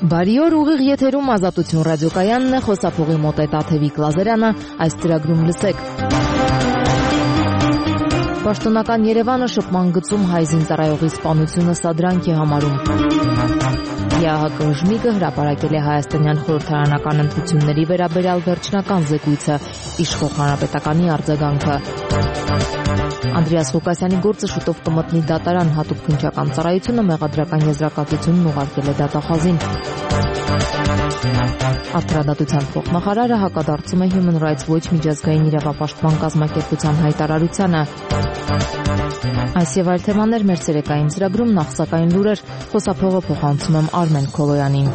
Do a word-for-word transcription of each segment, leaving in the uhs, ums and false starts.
Բարի օր, ուղիղ եթերում Ազատություն ռադիոկայանն է, խոսափողի մոտ է Տաթևիկ Լազարյանը, այս ծրագրում լսեք։ Պաշտոնական Երևանը շփման գծում հայ զինծառայողի սպանությունը սադրանք է համարում։ ԵԱՀԿ Ժմիգը հրապարակել է հայաստանյան խորհրդարանական ընտրությունների վերաբերյալ վերջնական զեկույցը, իշխող հանրապետականի արձագանքը։ Անդրեաս Ղուկասյանի գործը շուտով կմտնի դատարան, հատուկ քննչական ծառայությունը մեղադրական եզրակացությունն ուղարկել է դատախազին։ Արդարադատության փոխնախարարը հակադարձում է Human Rights Watch միջազգային իրավապաշտպան կազմակերպության հայտարարությանը։ Այս եւ այլ թեմաներ մեր ցերեկային ծրագրում, նախ սակայն լուրեր, խոսափողը փոխանցում եմ Արմեն Քոլոյանին։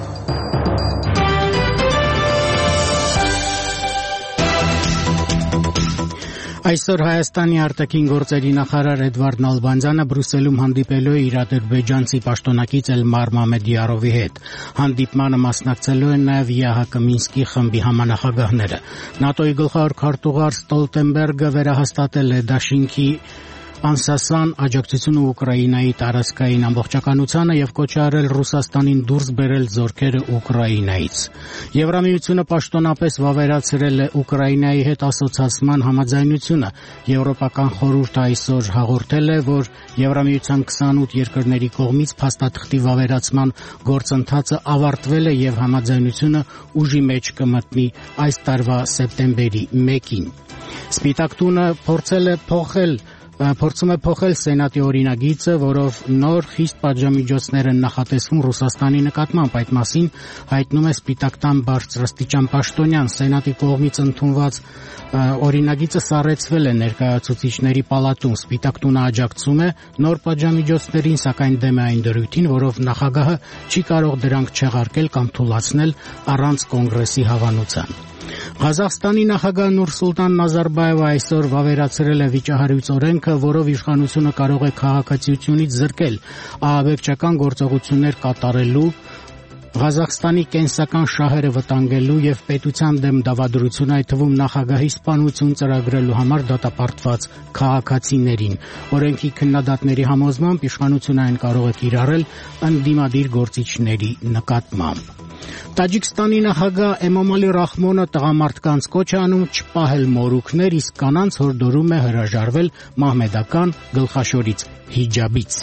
Այսօր Հայաստանի արտաքին գործերի նախարար Էդվարդ Նալբանդյանը Բրյուսելում հանդիպելու է իր ադրբեջանցի պաշտոնակից Էլմար Մամեդյարովի հետ։ Հանդիպմանը մասնակցելու են նաև ԵԱՀԿ Մինսկի խմբի համանախագահները։ ՆԱՏՕ-ի գլխավոր քարտուղար Ստոլտենբերգը վերահաստատել է դաշինքի անսասան աջակցությունը Ուկրաինայի տարածքային ամբողջականությանը եւ կոչ արել Ռուսաստանին դուրս բերել զորքերը Ուկրաինայից։ Եվրամիությունը պաշտոնապես վավերացրել է Ուկրաինայի հետ ասոցիացման համաձայնությունը։ Եվրոպական խորհուրդը այսօր հաղորդել է, որ Եվրամիության քսանութ երկրների կողմից փաստաթղթի վավերացման գործընթացը ավարտվել է եւ համաձայնությունը ուժի մեջ կմտնի այս տարվա սեպտեմբերի մեկին։ Սպիտակ տունը փորձել է փոխել Փորձում է փոխել Սենատի օրինագիծը, որով նոր խիստ պատժամիջոցներ են նախատեսվում Ռուսաստանի նկատմամբ։ Այդ մասին հայտնում է Սպիտակ տան բարձրաստիճան պաշտոնյան։ Սենատի կողմից ընդունված օրինագիծը սառեցվել է ներկայացուցիչների պալատում։ Սպիտակ տունը աջակցում է նոր պատժամիջոցներին, սակայն դեմ է այն դրույթին, որով նախագահը չի կարող դրանք չեղարկել կամ թույլատրել առանց կոնգրեսի հավանության։ Ղազախստանի նախագահ Նուրսուլտան Նազարբաևը այսօր վավերացրել է վիճահարույց օրենքը, որով իշխանությունը կարող է քաղաքացիությունից զրկել, ահաբեկչական գործողություններ կատարելու, Ղազախստանի կենսական շահերը վտանգելու եւ պետության դեմ դավադրություն, այդ թվում նախագահի սպանություն ծրագրելու համար դատապարտված քաղաքացիներին։ Օրենքի քննադատների համոզմամբ իշխանությունը այն կարող է կիրառել ընդդիմադիր գործիչների նկատմամբ։ Տաջիկստանի նախագահ Էմոմալի Ռախմոնը տղամարդկանց կոչ է անում չպահել մորուքներ, իսկ կանանց հորդորում է հրաժարվել մահմեդական գլխաշորից՝ հիջաբից։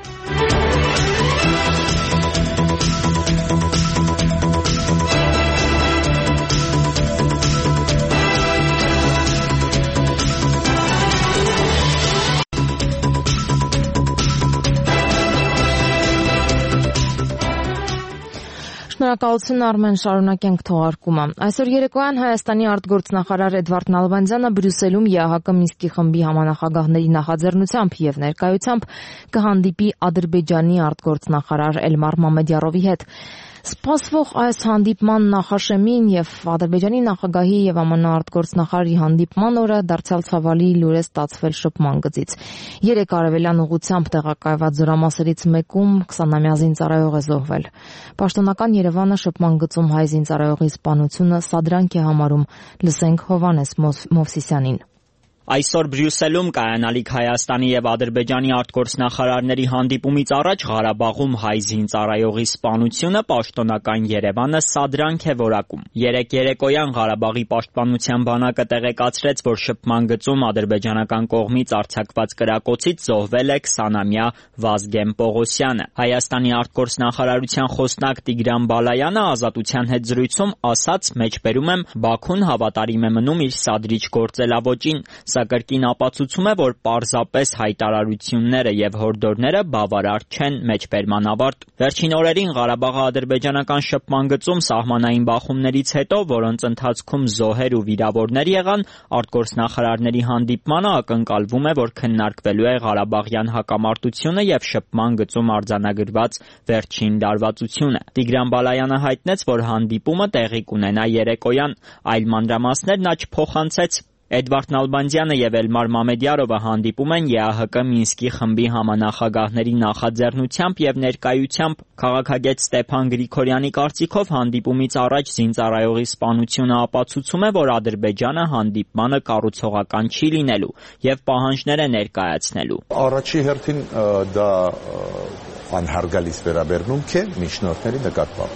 Շնորհակալություն Արմեն, շարունակենք թողարկումը։ Այսօր երեկոյան Հայաստանի արտգործնախարար Էդվարդ Նալբանդյանը Բրյուսելում ԵԱՀԿ Մինսկի խմբի համանախագահների նախաձեռնությամբ եւ ներկայությամբ կհանդիպի Ադրբեջանի արտգործնախարար Էլմար Մամեդյարովի հետ։ Սպասվող այս հանդիպման նախաշեմին եւ Ադրբեջանի նախագահի եւ ԱՄՆ արտգործնախարարի հանդիպման օրը դարձյալ ցավալի լուր է ստացվել շփման գծից։ Երեք արևելյան ուղությամբ տեղակայված զորամասերից մեկում քսանամյա զինծառայող է զոհվել։ Պաշտոնական Երևանը շփման գծում հայ զինծառայողի սպանությունը սադրանք է համարում։ Լսենք Հովհաննես Մովսիսյանին։ Այսօր Բրյուսելում կայանալիք Հայաստանի եւ Ադրբեջանի արտգործնախարարների հանդիպումից առաջ Ղարաբաղում հայ զինծառայողի սպանությունը պաշտոնական Երևանը սադրանք է որակում։ Երեք երեկոյան Ղարաբաղի պաշտպանության բանակը տեղեկացրեց, որ շփման գծում ադրբեջանական կողմից արձակված կրակոցից զոհվել է քսանամյա Վազգեն Պողոսյանը։ Հայաստանի արտգործնախարարության խոսնակ Տիգրան Բալայանը Ազատության հետ զրույցում ասաց, մեջբերում եմ, Բաքուն հավատարիմ է մնում իր սադրիչ գործելավոճին։ Սա կրկին ապացուցում է, որ պարզապես հայտարարությունները եւ հորդորները բավարար չեն մեջբերման ավարտ։ Վերջին օրերին Ղարաբաղի ադրբեջանական շփման գծում սահմանային բախումներից հետո, որոնց ընթացքում զոհեր ու վիրավորներ եղան, արտգործնախարարների հանդիպմանը ակնկալվում է, որ քննարկվելու է Ղարաբաղյան հակամարտությունը եւ շփման գծում արձանագրված վերջին դարվածությունը։ Տիգրան Բալայանը հայտնեց, որ հանդիպումը տեղի կունենա երեկոյան, այլ մանրամասներ նա չփոխանցեց։ Էդվարդ Նալբանդյանը եւ Էլմար Մամեդյարովը հանդիպում են ԵԱՀԿ Մինսկի խմբի համանախագահների նախաձեռնությամբ եւ ներկայությամբ։ Քաղաքագետ Ստեփան Գրիգորյանի կարծիքով հանդիպումից առաջ զինծառայողի սպանությունը ապացուցում է, որ Ադրբեջանը հանդիպմանը կառուցողական չի լինելու եւ պահանջներ է ներկայացնելու։ Առաջի հերթին դա անհարգալից վերաբերմունք է միջնորդների նկատմամբ։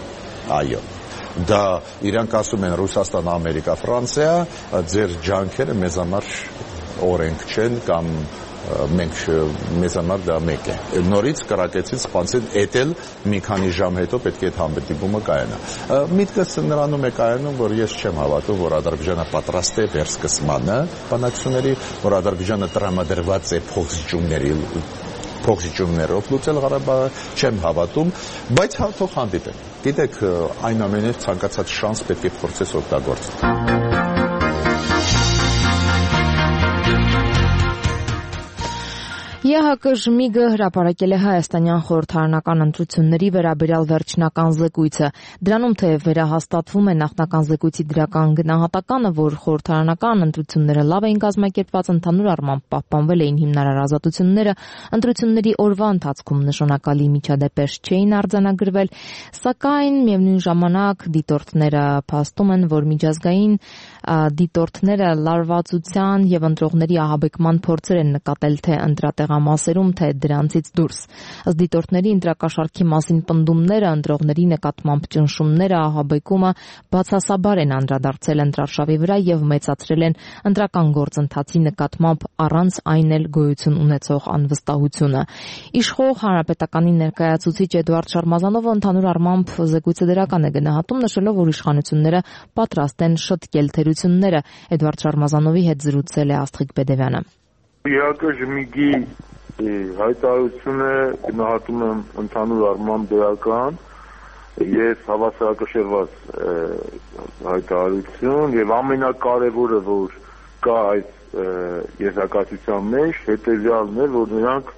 Այո, դա իրանք ասում են Ռուսաստան, Ամերիկա, Ֆրանսիա, ձեր ջանքերը մեզ համար օրենք չեն կամ մենք մեզ համար դա մեկ է։ Նորից կրակեցին, սպանցին, էդ էլ մի քանի ժամ հետո պետք է այդ հանդիպումը կայանա։ Միտքս նրանում է կայանում, որ ես չեմ հավատում, որ Ադրբեջանը պատրաստ է վերսկսմանը բանակցությունների, որ Ադրբեջանը տրամադրված է փոխզիջումների փոխզիջումներով լուծել Ղարաբաղը, չեմ հավատում, բայց հա թող հանդիպեն։ Գիտեք, այն ամենից ցանկացած շանս պետք է փորձես օգտագործել։ ԵՀԿ ԺՄԻԳ-ը հրապարակել է հայաստանյան խորհրդարանական ընտրությունների վերաբերյալ վերջնական զեկույցը։ Դրանում թեև վերահաստատվում է նախնական զեկույցի դրական գնահատականը, որ խորհրդարանական ընտրությունները լավ էին կազմակերպված, ընդհանուր առմամբ պահպանվել էին հիմնարար ազատությունները, ընտրությունների օրվա ընթացքում նշանակալի միջադեպեր չէին արձանագրվել, սակայն միևնույն ժամանակ դիտորդները փաստում են, որ միջազգային դիտորդները լարվածության եւ ընտրողների ահաբեկման փորձեր են նկատել թե ընտրատեղամասերում, թե դրանցից դուրս։ Ըստ դիտորդների ընտրակաշառքի մասին պնդումները, ընտրողների նկատմամբ ճնշումները, ահաբեկումը բացասաբար են անդրադարձել ընտրարշավի վրա եւ մեծացրել են ընտրական գործընթացի նկատմամբ առանց այն էլ գոյություն ունեցող անվստահությունը։ Իշխող հանրապետականի ներկայացուցիչ Էդուարդ Շարմազանովը ընդհանուր առմամբ զեկույցը դրական է գնահատում, նշելով, որ իշխանությունները պատրաստ են շտկել թերությունները։ Էդուարդ Շարմազանովի հետ զրուցել է Աստղիկ Բեդևյանը։ ԵՀԿ ԺՄԻԳ-ի հայտարարությունը գնահատում եմ ընդհանուր առմամբ դրական, ես հավասարակշռված հայտարարություն եւ ամենակարևորը, որ կա այս եզրակացության մեջ, հետեւյալն է, որ նրանք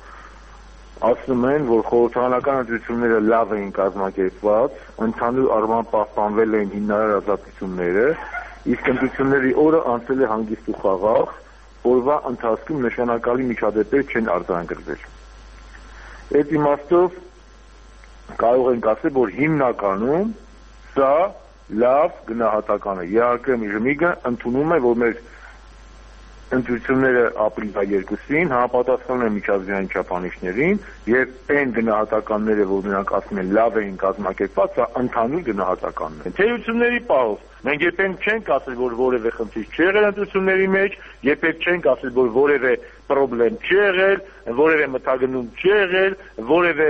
ասում են, որ խորհրդարանական ընտրությունները լավ էին կազմակերպված, ընդհանուր առմամբ պահպանվել էին հիմնարար ազատությունները, իսկ ընտրությունների օրը անցել է հանգիստ ու խաղաղ, օրվա ընթացքում նշանակալի միջադեպեր չեն արձանագրվել։ Այդ իմաստով կարող ենք ասել, որ հիմնականում սա լավ գնահատական է։ ԵՀԿ ԺՄԻԳ-ը ընդունում է, որ մեր ընտրությունները ապրիլի երկուսին համապատասխանում են միջազգային չափանիշներին եւ այն գնահատականները, որ նրանք ասում են լավ էին կազմակերպված, սա ընդհանուր գնահատականն է։ Թերությունների պահով մենք երբեք չենք ասել, որ որևէ խնդիր չի եղել ընտրությունների մեջ, երբեք չենք ասել, որ որևէ խնդրեմ չի եղել, որևէ մթագնում չի եղել, որևէ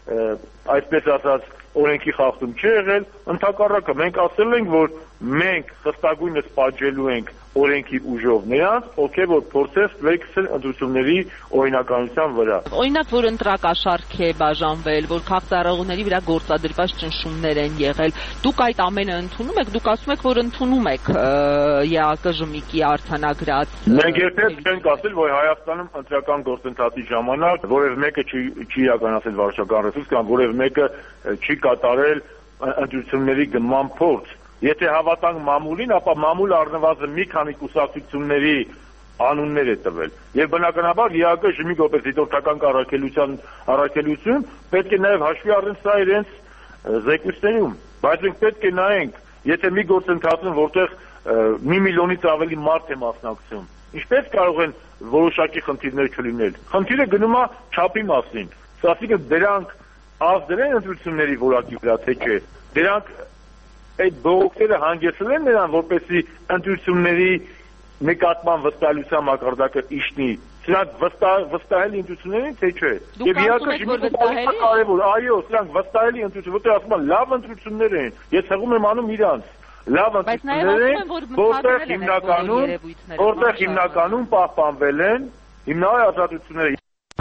այսպես ասած օրենքի խախտում չի եղել, ընդհակառակը մենք ասել ենք, որ մենք խստագույնս պատժելու ենք օրենքի ուժով նրանց, ովքեր որ փորձես լեքսել ընտրությունների օրինականության վրա։ Օրինակ, որ ընտրակաշառք է բաժանվել, որ քաղաքացիների վրա գործադրված ճնշումներ են եղել, դուք այդ ամենը ընդունում եք, դուք ասում եք, որ ընդունում եք ԵԱԿ ԺՄԻԳ-ի արձանագրած։ Մենք երբեք չենք ասել, որ Հայաստանում ընտրական գործընթացի ժամանակ որևէ մեկը չի չի իրականացել վարչական ռեսուրս կամ որևէ մեկը չի կատարել ընտրությունների գնման փորձ։ Եթե հավատանք մամուլին, ապա մամուլը առնվազն մի քանի կուսակցությունների անուններ է տվել։ Եվ բնականաբար ԵԱԿ ԺՄԻԳ որպես դիտորդական առաքելության առաքելություն պետք է նաև հաշվի առնել սա իրենց զեկույցներում։ Բայց մենք պետք է նայենք, եթե մի գործընթացում, որտեղ մի միլիոնից ավելի մարդ է մասնակցում, ինչպես կարող են որոշակի խնդիրներ չլինել։ Խնդիրը գնում է չափի մասին։ Ասիկա դրանք ազդել են ընտրությունների որակի վրա, թե չէ։ Դրանք այդ բողոքները հանգեցրել են նրան, որպեսզի ընտրությունների նկատմամբ վստահելիության մակարդակը իջնի։ Սրանք վստահելի ընտրություններին, թե չէ։ Եվ ԵԱԿ ԺՄԻԳ-ը կարևոր, այո, սրանք վստահելի ընտրություն, որտեղ ասում են լավ ընտրություններ են։ Ես հղում եմ անում իրանց։ Լավ ընտրություններ են, որտեղ հիմնականում, որտեղ հիմնականում պահպանվել են հիմնարար ազատությունները։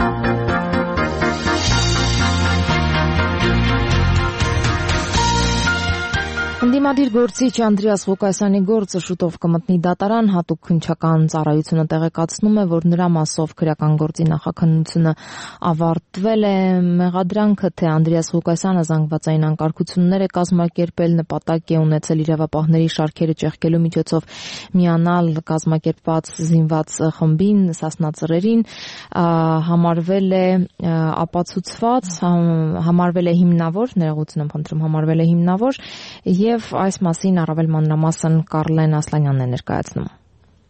Ընդդիմադիր գործիչ Անդրեաս Ղուկասյանի գործը շուտով կմտնի դատարան, հատուկ քննչական ծառայությունը տեղեկացնում է, որ նրա մասով քրեական գործի նախաքննությունը ավարտվել է։ Մեղադրանքը, թե Անդրեաս Ղուկասյանը զանգվածային անկարգություններ է կազմակերպել, նպատակ է ունեցել իրավապահների շարքերը ճեղքելու միջոցով միանալ կազմակերպված զինված խմբին, Սասնա ծռերին, համարվել է ապացուցված, համարվել է հիմնավոր, ներողություն եմ խնդրում, համարվել է հիմնավոր եւ այս մասին առավել մանրամասն Կարլեն Ասլանյանն է ներկայացնում։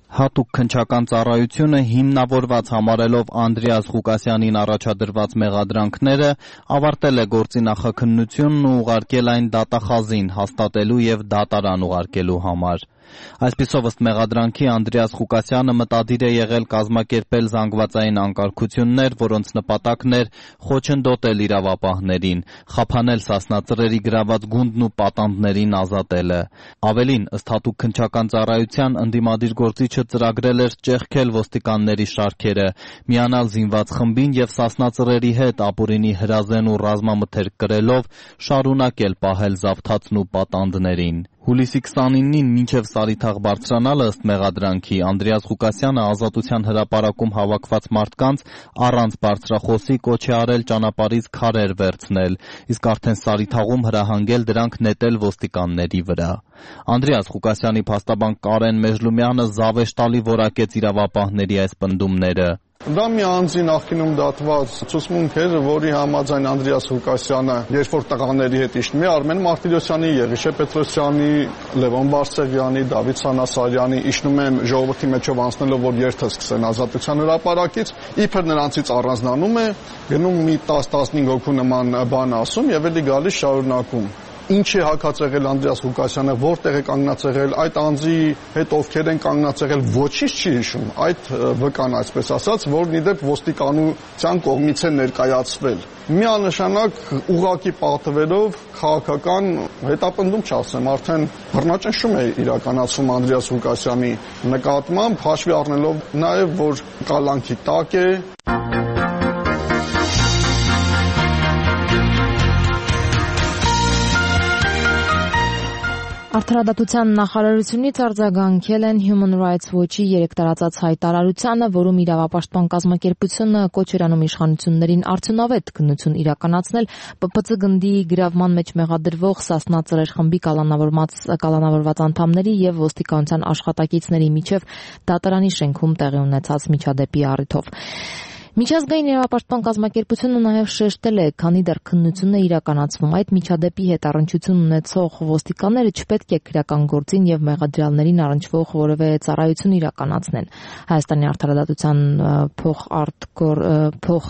Հատուկ քննչական ծառայությունը հիմնավորված համարելով Անդրեաս Ղուկասյանին առաջադրված մեղադրանքները ավարտել է գործի նախաքննությունն ու ուղարկել այն դատախազին հաստատելու եւ դատարան ուղարկելու համար։ Այսպիսով ըստ մեղադրանքի Անդրեաս Ղուկասյանը մտադիր է եղել կազմակերպել զանգվածային անկարգություններ, որոնց նպատակն էր խոչընդոտել իրավապահներին, խափանել Սասնա Ծռերի գրաված գունդն ու պատանդներին ազատելը։ Ավելին, ըստ հատուկ քննչական ծառայության, ընդդիմադիր գործիչը ծրագրել էր ճեղքել ոստիկանների շարքերը, միանալ զինված խմբին եւ Սասնա Ծռերի հետ ապուրինի հրազեն ու ռազմամթերք կրելով շարունակել պահել զավթացն ու պատանդներին։ Հուլիսի քսանինին մինչև Սարիթաղ բարձրանալը ըստ մեղադրանքի Անդրեաս Ղուկասյանը ազատության հրապարակում հավաքված մարդկանց առանց բարձրախոսի կոչ է արել ճանապարհից քարեր վերցնել, իսկ արդեն Սարիթաղում հրահանգել դրանք նետել ոստիկանների վրա։ Անդրեաս Ղուկասյանի փաստաբան Կարեն Մեժլումյանը զավեշտալի որակեց իրավապահների այս պնդումները։ Դա մի անձի նախկինում դատված ցուցմունք էր, որի համաձայն Անդրեաս Ղուկասյանը երբ որ տղաների հետ իջնում է Արմեն Մարտիրոսյանի, Եղիշե Պետրոսյանի, Լևոն Բարսեղյանի, Դավիթ Սանասարյանի իջնում են ժողովրդի մեջով անցնելով, որ երթը սկսեն ազատության հրապարակից, իբր նրանցից առանձնանում է, գնում մի տասը տասնհինգ հոգու նման բան ասում եւ էլի գալիս շարունակում։ Ինչ է հակած եղել Անդրեաս Ղուկասյանը, որտեղ է կանգնած եղել, այդ անձի հետ ովքեր են կանգնած եղել, ոչինչ չի հիշում, այդ վկան այսպես ասած, որն իդեպ ոստիկանության կողմից է ներկայացվել։ Միանշանակ ուղղակի պատվերով քաղաքական հետապնդում չասեմ, արդեն բռնաճնշում է իրականացվում Անդրեաս Ղուկասյանի նկատմամբ, հաշվի առնելով նաև, որ կալանքի տակ է։ Արդարադատության նախարարությունից արձագանքել են Human Rights Watch-ի երեք տարածած հայտարարությանը, որում իրավապաշտպան կազմակերպությունը կոչ էր անում իշխանություններին արդյունավետ քննություն իրականացնել Պ Պ Ց գնդի գրավման մեջ մեղադրվող Սասնա Ծռեր խմբի կալանավորված անդամների եւ ոստիկանության աշխատակիցների միջև դատարանի շենքում տեղի ունեցած միջադեպի առիթով։ Միջազգային իրավապաշտպան կազմակերպությունը նաև շեշտել է, քանի դեռ քննությունն է իրականացվում, այդ միջադեպի հետ առնչություն ունեցող ոստիկանները չպետք է քրեական գործին եւ մեղադրյալներին առնչվող որևէ ծառայություն իրականացնեն։ Հայաստանի արդարադատության փոխարտգոր փոխ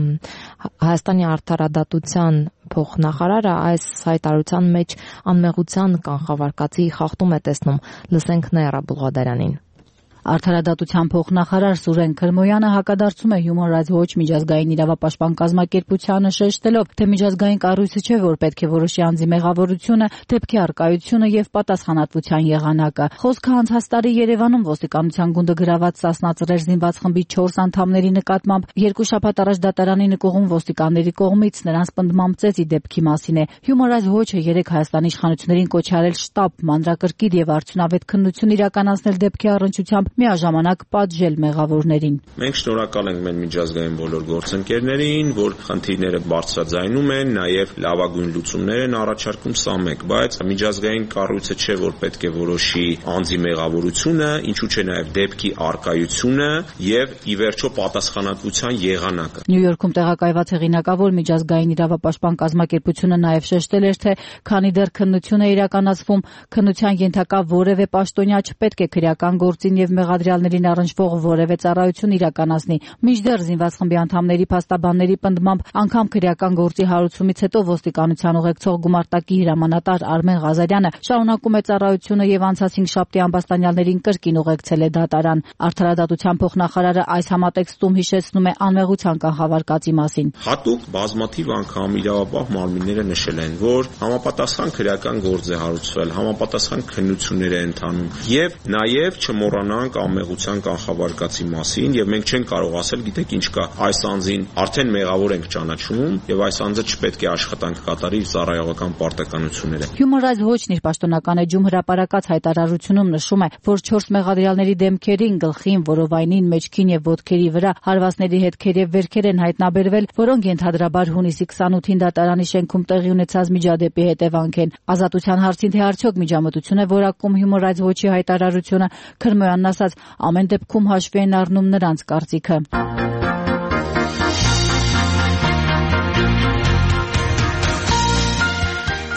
Հայաստանի արդարադատության փոխնախարարը այս հայտարարության մեջ անմեղության կանխավարկածի խախտում է տեսնում։ Լսենք Նաիրա Բուլղադարյանին։ Արդարադատության փոխնախարար Սուրեն Քրմոյանը հակադարձում է Human Rights Watch միջազգային իրավապաշտպան կազմակերպությանը շեշտելով, թե միջազգային կառույցը չէ, որ պետք է որոշի անձի մեղավորությունը, դեպքի առկայությունը եւ պատասխանատվության եղանակը։ Խոսքը անցած տարի Երևանում ոստիկանության գունդը գրաված Սասնա Ծռեր զինված խմբի չորս անդամների նկատմամբ երկու շաբաթ առաջ դատարանի նկողում ոստիկանների կողմից նրանց պնդմամբ ծեծի դեպքի մասին է։ Human Rights Watch-ը երեք Հայաստանի իշխանություններին կոչ արել շտապ, մանրակրկիտ եւ արդյունավետ քննություն իրականացնել դեպքի առնչությամբ միաժամանակ պատժել մեղավորներին։ Մենք շնորհակալ ենք մեր միջազգային բոլոր գործընկերներին, որ խնդիրները բարձրաձայնում են, նաև լավագույն լուծումներ են առաջարկում, սա մեկ, բայց միջազգային կառույցը չէ, որ պետք է որոշի անձի մեղավորությունը, ինչու՞ չէ նաև դեպքի առկայությունը եւ ի վերջո պատասխանատվության եղանակը։ Նյու Յորքում տեղակայված հեղինակավոր միջազգային իրավապաշտպան կազմակերպությունը նաև շեշտել էր, թե քանի դեռ քննություն է իրականացվում, քննության ենթակա որևէ պաշտոնյա չպետք է քրեական գործին եւ մեղադրյալներին առնչվող որևէ ծառայություն իրականացնի։ Մինչդեռ զինված խմբի անդամների փաստաբանների պնդմամբ անգամ քրեական գործի հարուցումից հետո ոստիկանության ուղեկցող գումարտակի հրամանատար Արմեն Ղազարյանը շարունակում է ծառայությունը եւ անցած հինգշաբթի ամբաստանյալներին կրկին ուղեկցել է դատարան։ Արդարադատության փոխնախարարը այս համատեքստում հիշեցնում է անմեղության կանխավարկածի մասին։ Հատուկ բազմաթիվ անգամ իրավապահ մարմինները նշել են, որ համապատասխան քրեական գործ է հարուցվել, համապատասխան քննություններ է ընթանում եւ նաեւ չմոռանանք անմեղության կանխավարկածի մասին եւ մենք չենք կարող ասել, գիտեք ինչ կա, այս անձին արդեն մեղավոր ենք ճանաչում եւ այս անձը չպետք է աշխատանք կատարի իր ծառայողական պարտականությունները։ Human Rights Watch-ն իր պաշտոնական էջում հրապարակած հայտարարությունում նշում է, որ չորս մեղադրյալների դեմքերին, գլխին, որովայնին, մեջքին եւ ոտքերի վրա հարվածների հետքեր եւ վերքեր են հայտնաբերվել, որոնք ենթադրաբար հունիսի քսանութին դատարանի շենքում տեղի ունեցած միջադեպի հետևանք են։ Ազատության հարցին թե արդյոք միջամտություն է որակում Human Rights Watch-ի հայտարարությունը, Քրմոյանն ասաց, ամեն դեպքում հաշվի են առնում նրանց կարծիքը։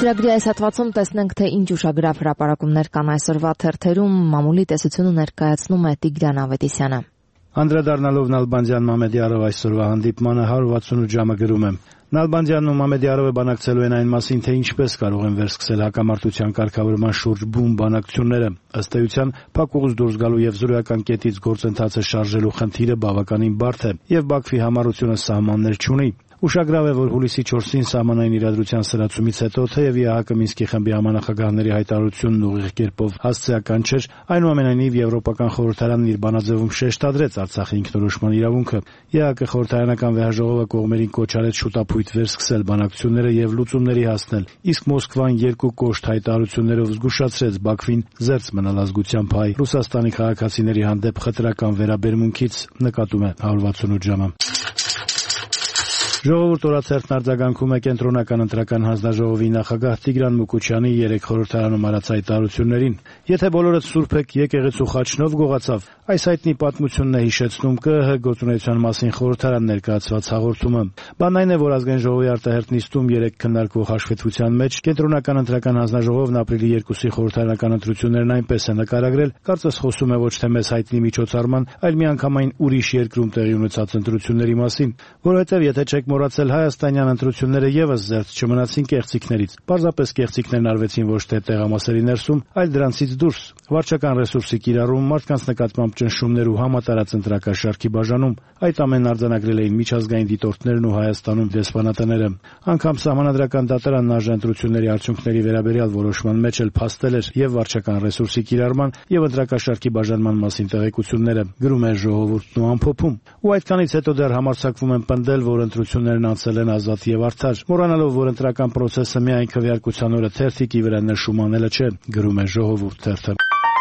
Ծրագրի այս հատվածում տեսնենք, թե ինչ ուշագրավ հրապարակումներ կան այսօրվա թերթերում, մամուլի տեսությունը ներկայացնում է Տիգրան Ավետիսյանը։ Անդրադառնալով Նալբանդյանն ու Մամեդյարով այսօրվա հանդիպմանը հարյուր վաթսունութ ժամը գրում է. Նալբանդյանն ու Մամեդյարովը բանակցելու են այն մասին, թե ինչպես կարող են վերսկսել հակամարտության կարգավորման շուրջ բուն բանակցությունները։ Ըստ էության, փակ ուղուց դուրս գալու եւ զրոյական կետից գործընթացը շարժելու խնդիրը բավականին բարդ է եւ Բաքվի համառությունը սահմաններ չունի։ Ուշագրավ է, որ հուլիսի չորսին սահմանային իրադրության սրացումից հետո թեև ԵԱՀԿ Մինսկի խմբի համանախագահների հայտարարությունն ուղիղ կերպով հասցեական չէր, այնուամենայնիվ Եվրոպական խորհրդարանն իր բանաձևում շեշտադրեց Արցախի ինքնորոշման իրավունքը։ ԵԱՀԿ խորհրդարանական վեհաժողովը կողմերին կոչ արեց շուտապույտ վերսկսել բանակցությունները եւ լուծումների հասնել, իսկ Մոսկվան երկու կոշտ հայտարարություններով զգուշացրեց Բաքվին զերծ մնալ ազգությամբ հայ Ռուսաստանի քաղաքացիների հանդեպ խտրական վերաբերմունքից, նկատում է հարյուր վաթսունութ ժամը։ Ժողովուրդ օրաթերթն արձագանքում է կենտրոնական ընտրական հանձնաժողովի նախագահ Տիգրան Մուկուչյանի երեք խորհրդարանում արած հայտարարություններին։ Եթե բոլորդ սուրբ եք, եկեղեցու խաչնով գողացավ, այս հայտնի պատմությունն է հիշեցնում ԿԸՀ գործունեության մասին խորհրդարան ներկայացված հաղորդումը։ Բանն այն է, որ ազգային ժողովի արտահերթ նիստում երեք քննարկվող հաշվետվության մեջ կենտրոնական ընտրական հանձնաժողովն ապրիլի երկուսի խորհրդարանական ընտրություններն այնպես է նկարագրել, կարծես խոսում է ոչ թե մեզ հայտնի միջոցառման, այլ միանգամայն ուրիշ երկրում տեղի ունեցած ընտրությունների մասին, որովհետև եթե չեք մոռացել, հայաստանյան ընտրությունները եւս զերծ չմնացին կեղծիքներից։ Պարզապես կեղծիքներն արվեցին ոչ թե տեղամասերի ներսում, այլ դրանցից դուրս։ Վարչական ռեսուրսի կիրառում, մարդկանց նկատմամբ ճնշումներ ու համատարած ընտրակաշարքի բաժանում, այդ ամենն արձանագրել էին միջազգային դիտորդներն ու Հայաստանում դեսպանատները։ Անգամ Սահմանադրական դատարանն արժանընտրությունների արդյունքների վերաբերյալ որոշման մեջ էլ փաստել էր եւ վարչական ռեսուրսի կիրառման եւ ընտրակաշարքի բաժանման մասին տեղեկությունները, գրում է ժողովուրդն ու ամփոփում։ Ու այդքանից հետո դեռ համարձակվում են պնդել, որ ընտրություններն անցել են ազատ եւ արդար, մոռանալով, որ ընտրական process-ը միայն քվեարկության օրը թերթիկի վրա նշում անելը չէ, գրում է ժողովուրդ թերթը։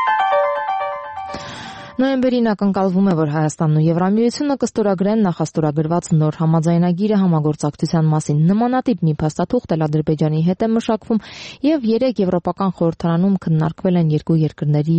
Նոյեմբերին ակնկալվում է, որ Հայաստանն ու Եվրամիությունը կստորագրեն նախաստորագրված նոր համաձայնագիրը համագործակցության մասին։ Նմանատիպ մի փաստաթուղթ էլ Ադրբեջանի հետ է մշակվում եւ երեք եվրոպական խորհրդարանում քննարկվել են երկու երկրների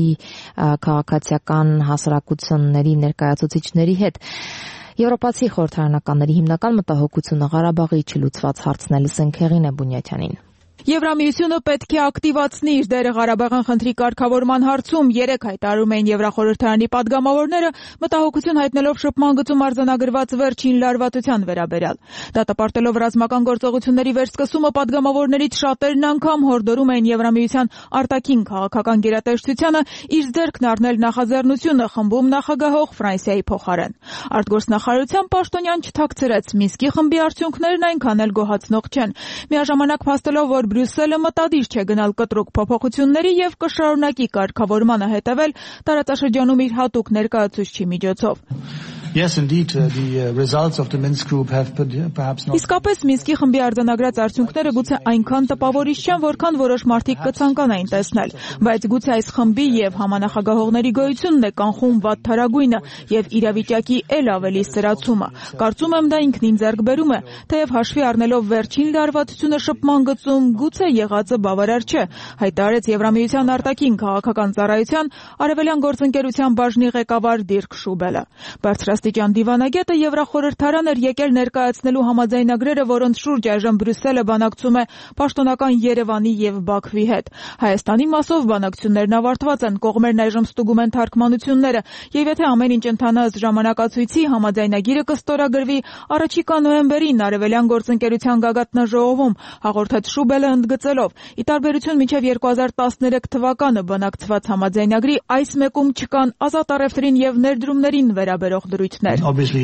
քաղաքացիական հասարակությունների ներկայացուցիչների հետ։ Եվրոպացի խորհրդարանականների հիմնական մտահոգությունը Ղարաբաղի չլուծված հարցն է, լսենք Հեղինե Բունյաթյանին։ Եվրամիությունը պետք է ակտիվացնի իր դերը Ղարաբաղյան խնդրի կարգավորման հարցում, երեք հայտարարում էին Եվրախորհրդարանի падգամավորները, մտահոգություն հայտնելով շփման գծում արձանագրված վերջին լարվածության վերաբերյալ։ Դատապարտելով ռազմական գործողությունների վերսկսումը падգամավորներից շատերն անգամ հորդորում էին Եվրամիության արտաքին քաղաքական գերատեսչությանը իր ձեռքն առնել նախաձեռնությունը խմբում նախագահող Ֆրանսիայի փոխարեն։ Արտգործնախարարության պաշտոնյան չթաքցրեց, Մինսկի խմբի արդյունքներն այնքան էլ գոհացնող չեն։ Միաժամանակ փաստելով, որ Բրյուսելը մտադիր չէ գնալ կտրուկ փոփոխությունների եւ կշարունակի կարգավորմանը հետեւել տարածաշրջանում իր հատուկ ներկայացուցչի միջոցով։ Yes, indeed, uh, the uh, results of the Minsk group have perhaps not. Իսկապես Մինսկի խմբի արձանագրած արդյունքները գուցե այնքան տպավորիչ չեն, որքան որոշ մարդիկ կցանկանային տեսնել, բայց գուցե այս խմբի եւ համանախագահողների գոյությունն է կանխում վատթարագույնը եւ իրավիճակի ել ավելի սրացումը։ Կարծում եմ դա ինքնին ձեռքբերում է, թեև հաշվի առնելով վերջին լարվածությունը շփման գծում գուցե եղածը բավարար չէ, հայտարարեց Եվրամիության արտաքին քաղաքական ծառայության արևելյան գործընկերության բաժնի ղեկավար Դիրք Շուբելը։ Բարձրաստիճան դիվանագետը Եվրախորհրդարան էր եկել ներկայացնելու համաձայնագրերը, որոնց շուրջ այժմ Բրյուսելը բանակցում է պաշտոնական Երևանի եւ Բաքվի հետ։ Հայաստանի մասով բանակցություններն ավարտված են, կողմերն այժմ ստուգում են թարգմանությունները, եւ եթե ամեն ինչ ընթանա ըստ ժամանակացույցի, համաձայնագիրը կստորագրվի առաջիկա նոյեմբերին արևելյան գործընկերության գագաթնաժողովում, հաղորդեց Շուբելը ընդգծելով. ի տարբերություն մինչև երկու հազար տասներեք թվականը բանակցված համաձայնագրի այս մեկում չկան ազատ առևտրին եւ ներդրումներին վերաբերող դրույթներ։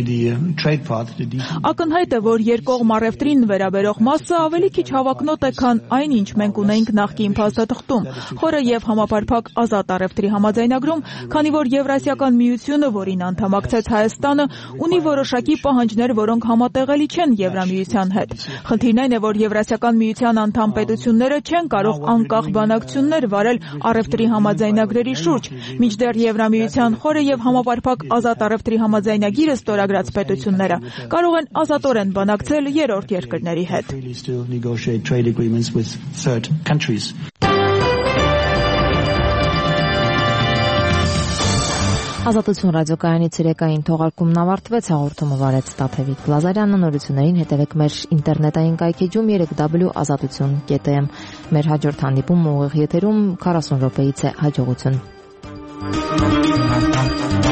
Ակնհայտ է, որ երկկողմ առևտրին վերաբերող մասը ավելի քիչ հավակնոտ է, քան այն, ինչ մենք ունեինք նախկին փաստաթղթում, խորը եւ համապարփակ ազատ առևտրի համաձայնագրում, քանի որ Եվրասիական միությունը, որին անդամակցեց Հայաստանը, ունի որոշակի պահանջներ, որոնք համատեղելի չեն Եվրամիության հետ։ Խնդիրն այն է, որ Եվրասիական միության անդամ պետությունները չեն կարող անկախ բանակցություններ վարել առևտրի համաձայնագրերի շուրջ, մինչդեռ Եվրամիության խորը եւ համապարփակ ազատ առևտրի համաձայնագիրը ստորագրած պետությունները կարող են ազատորեն բանակցել երրորդ երկրների հետ։ Ազատություն ռադիոկայանի ցերեկային թողարկումն ավարտվեց, հաղորդումը վարեց Տաթևիկ Լազարյանը, նորություններին հետևեք մեր ինտերնետային կայքեջում երեք w ազատություն կետ am։ Մեր հաջորդ հանդիպումը ուղիղ եթերում քառասուն րոպեից է հաջողություն։